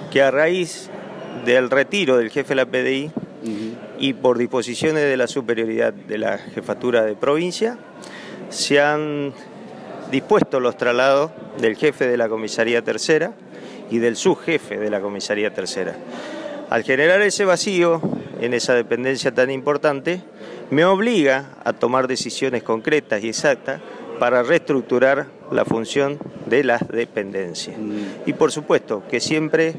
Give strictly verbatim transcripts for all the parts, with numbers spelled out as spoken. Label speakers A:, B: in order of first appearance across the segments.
A: que a raíz del retiro del jefe de la P D I uh-huh. y por disposiciones de la superioridad de la jefatura de provincia, se han dispuesto los traslados del jefe de la comisaría tercera y del subjefe de la comisaría tercera. Al generar ese vacío en esa dependencia tan importante, me obliga a tomar decisiones concretas y exactas para reestructurar la función de las dependencias. Mm. Y por supuesto que siempre,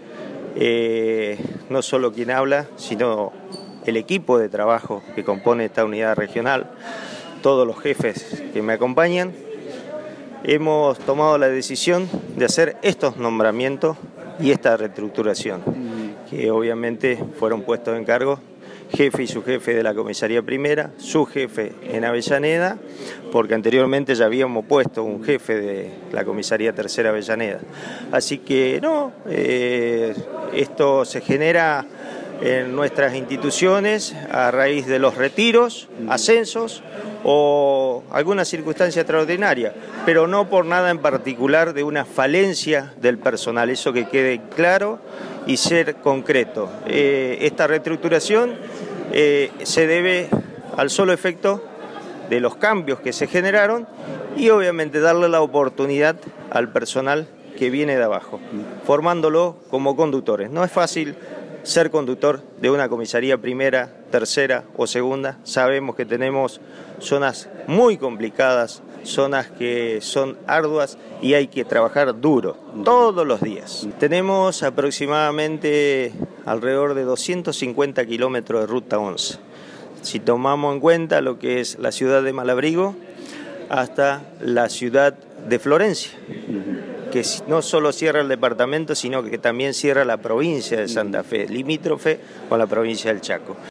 A: eh, no solo quien habla, sino el equipo de trabajo que compone esta unidad regional, todos los jefes que me acompañan, hemos tomado la decisión de hacer estos nombramientos y esta reestructuración, mm. que obviamente fueron puestos en cargo jefe y subjefe de la comisaría primera, subjefe en Avellaneda, porque anteriormente ya habíamos puesto un jefe de la comisaría tercera Avellaneda. Así que no, eh, esto se genera en nuestras instituciones a raíz de los retiros, ascensos o alguna circunstancia extraordinaria, pero no por nada en particular de una falencia del personal, eso que quede claro y ser concreto. Eh, esta reestructuración eh, se debe al solo efecto de los cambios que se generaron y obviamente darle la oportunidad al personal que viene de abajo, formándolo como conductores. No es fácil ser conductor de una comisaría primera, tercera o segunda. Sabemos que tenemos zonas muy complicadas, zonas que son arduas y hay que trabajar duro todos los días. Tenemos aproximadamente alrededor de doscientos cincuenta kilómetros de ruta once. Si tomamos en cuenta lo que es la ciudad de Malabrigo hasta la ciudad de Florencia, que no solo cierra el departamento, sino que también cierra la provincia de Santa Fe, limítrofe con la provincia del Chaco.